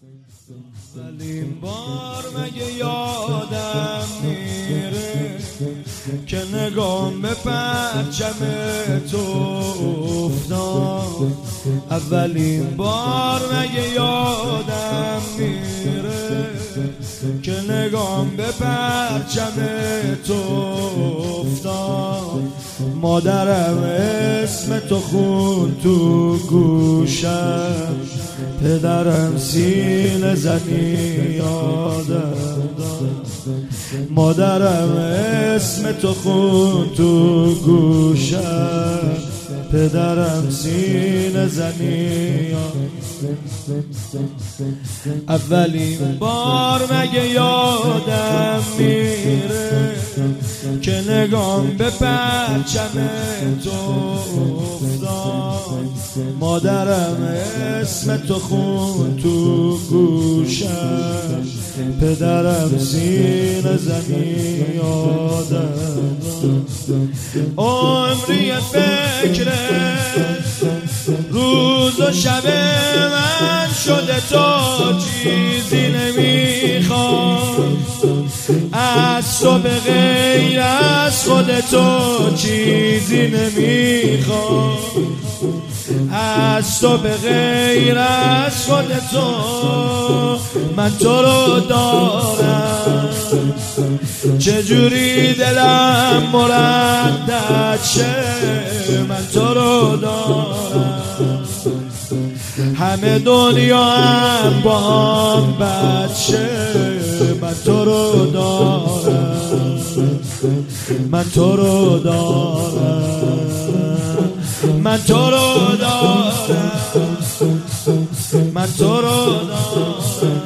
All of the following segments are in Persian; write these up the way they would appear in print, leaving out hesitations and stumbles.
اولین بار مگه یادم میره که نگام به پرچم تو افتاد. اولین بار مگه یادم میره که نگام به پرچم تو افتاد. مادرم اسم تو خون تو گوشم، پدرم سینه زنی یادم داد. مادرم اسم تو خون تو گوشم، پدرم سینه زنی. اولین بار مگه یادم میره که نگام به پرچم تو افتاد. مادرم اسم تو خون تو گوشم، پدرم سینه زنی یادم داد. عمری فکر روز و شب من شده تا چیزی نمیخوام از تو به غیر از خود تو چیزی نمیخوام از تو به غیر از خود تو. من تو رو دارم چجوری دلم مردد شه. من تو رو دارم همه دنیا هم با هم بد شه. من تو رو دارم من تو رو دارم من تو رو دارم من تو رو دارم.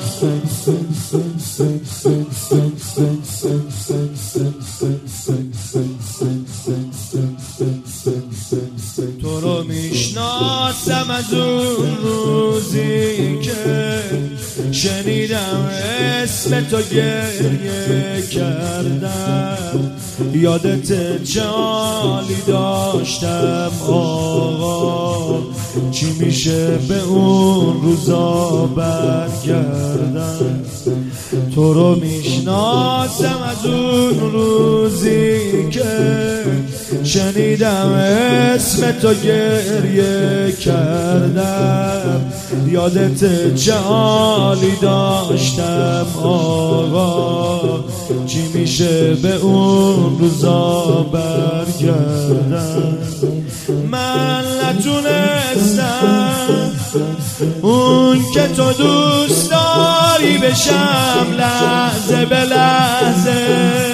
تو رو میشناسم از اون روزی که شنیدم اسم تو گریه کردم. یادت چه حالی داشتم آقا، چی میشه به اون روزا برگردم. تو رو میشناسم از اون روزی که شنیدم اسم تو گریه کردم. یادت چه حالی داشتم آقا، چی میشه به اون روزا برگردم. من نتونستم اون که تو دوست داری بشم لحظه به لحظه.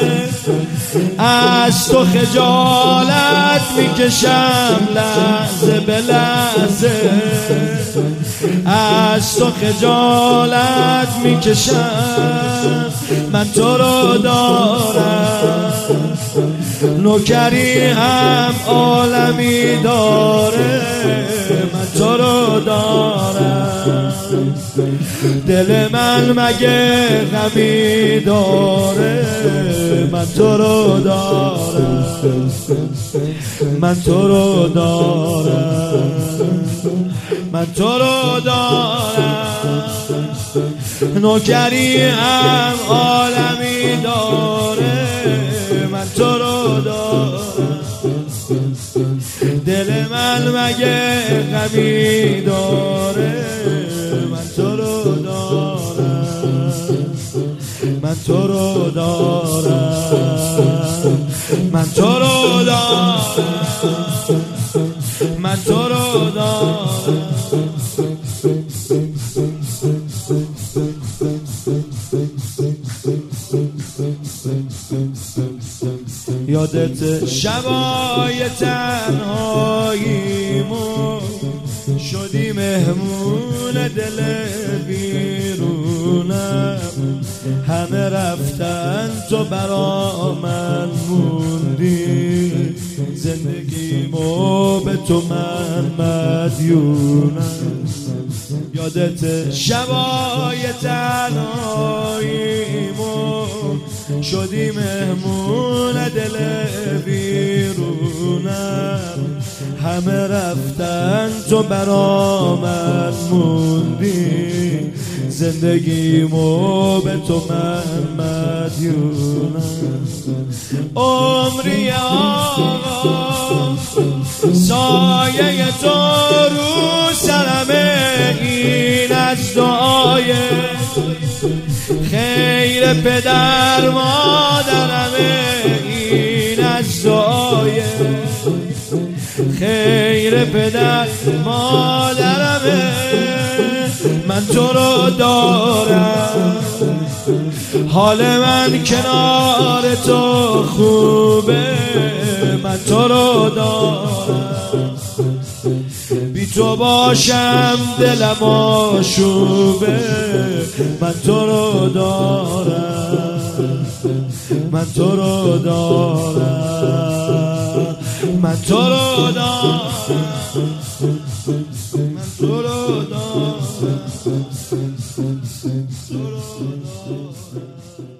از تو خجالت میکشم لحظه به لحظه. از تو خجالت میکشم. من تو رو دارم نوکری هم عالمی داره. من تو رو دارم دل من مگه غمی داره. من تو رو دارم من تو رو دارم من تو رو دارم نوکری هم عالمی داره. من تو رو دارم دل من مگه غمی داره. من تو رو دارم من تو رو دارم من تو رو دارم من تو رو دارم. یادت شبای تنهاییمون شدی مهمون دل بیرونم. همه رفتن تو برا من موندی، زندگیمو به تو من مدیونم. یادت شبای تنهاییمون شدی مهمون دل بیرونم. همه رفتن تو برا من موندی، زندگیمو به تو من مدیونم. عمری آقا سایه تو رو سرمه، این از دعای خیر پدر مادرمه، این از دعای خیر پدر مادرمه. من تو رو دارم، حال من کنار تو خوبه. من تو رو دارم، بی تو باشم دلم آشوبه. من تو رو دارم، من تو رو دارم، من تو رو دارم، من تو رو دارم.